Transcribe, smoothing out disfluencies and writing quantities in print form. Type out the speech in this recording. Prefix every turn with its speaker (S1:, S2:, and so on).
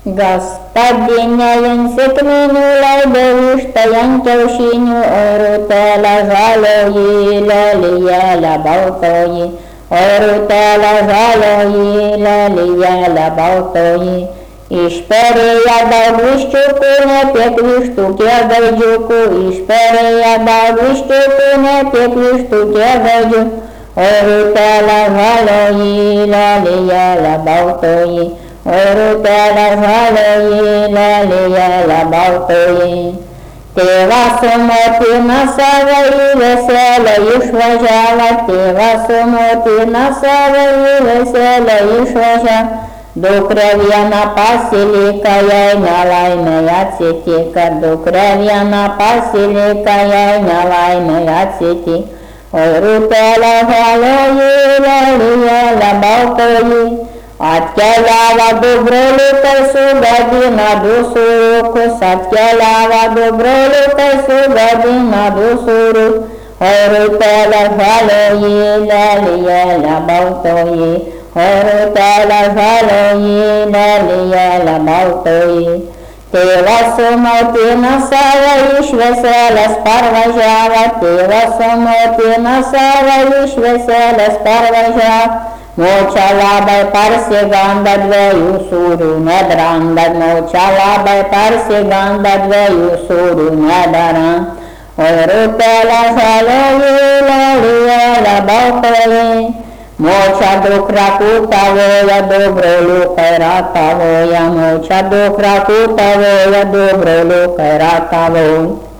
S1: Gospodine, jin sekminių leido vištai ant kiaušinių, o rūtelė žalioji, lelijėlė baltoji, o rūtelė žalioji, lelijėlė baltoji. Išperėję daug viščiukų, ne tiek vištų, kiek gaidžiukų, išperėję daug viščiukų, ne tiek vištų, kiek gaidžių, o rūtelė žalioji, lelijėlė baltoji, o rūtelė žalioji, lelijėlė baltoji. Tėvas su motina savo į veselę išvažiavo, tėvas su motina savo į veselę išvažiavo. Dukrė viena pasilika, jai nelaimė atsitika, dukrė viena pasilika, jai nelaimė atsitika. O rūtelė žalioji, lelijėlė baltoji, atkeliavo du broliukai, sugadino du sūriukus, atkeliavo du broliukai, sugadino du sūrius. O rūtelė žalioji, lelijėlė baltoji, o rūtelė žalioji, lelijėlė baltoji. Tėvas su motina savo iš veselės parvažiavo, tėvas su motina savo iš veselės parvažiavo. Močia labai parsiganda dviejų sūrių nebranda, močia labai parsiganda dviejų sūrių nedara. O rūtelė žalioji, lelijėlė baltoji, močia dukra kūtavoja, du broliukai ratavoja, močia dukra kūtavoja, du broliukai ratavoja.